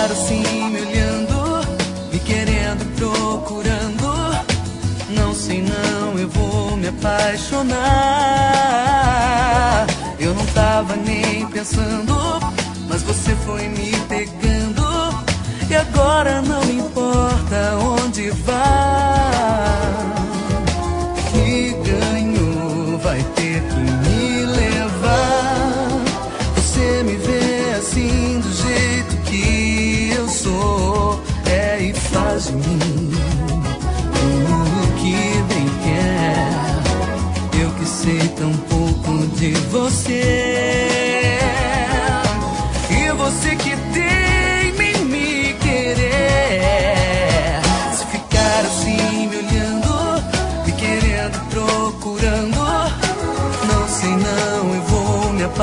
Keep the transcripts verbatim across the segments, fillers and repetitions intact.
ficar assim me olhando, me querendo, procurando, não sei não, eu vou me apaixonar. Eu não tava nem pensando, mas você foi me pegando, e agora não importa onde vá, que ganho vai ter que me levar. Você me vê assim do jeito que eu sou, é, e faz de mim o que bem quer. Eu que sei tão pouco de você, e você que teima em me querer. Se ficar assim me olhando, me querendo, procurando, não sei não, eu vou me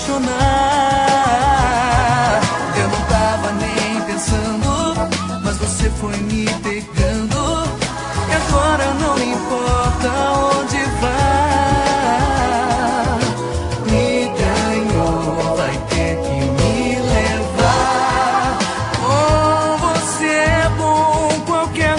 apaixonar. Eu não tava nem pensando, mas você foi me pegando, e agora não importa onde vá, me ganhou, vai ter que me levar. Com você é bom em qualquer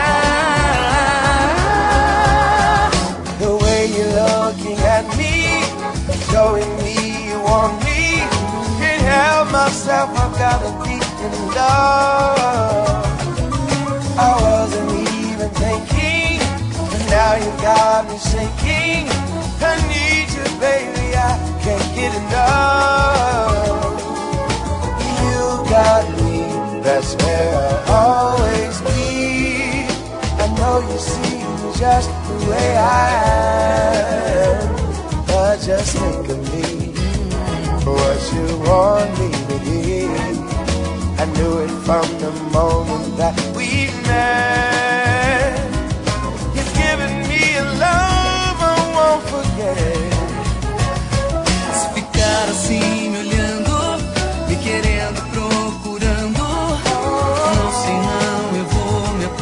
lugar. The way you're looking at me, showing me you want me, can't help myself, I've got a deep in love. I wasn't even thinking, but now you got me sinking. I need you, baby, I can't get enough. You got me, that's where I'll always be. I know you see me just the way I am, but just think of me, what you want me to be. I knew it from the moment that we met. You've given me a love I won't forget. Se ficar assim me olhando, me querendo, procurando, não sei não, eu vou me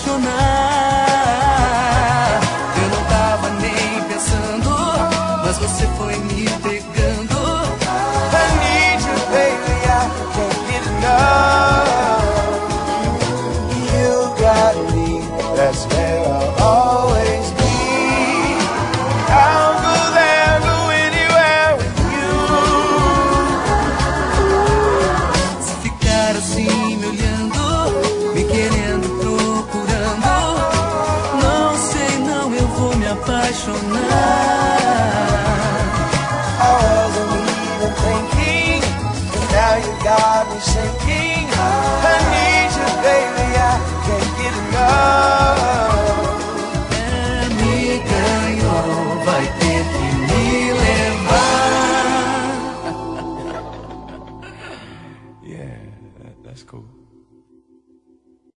apaixonar. Eu não tava nem pensando, mas você foi me pegando. I need you, baby, I can't get enough. You got me, that's where I'll always be. I'll go there, go anywhere with you. Se ficar assim me olhando, me querendo, procurando, não sei não, eu vou me apaixonar. I wasn't even thinking, but now you got me sinking. I need you, baby, I can't get enough. É, me ganhou, vai ter que me levar. Yeah, that- that's cool.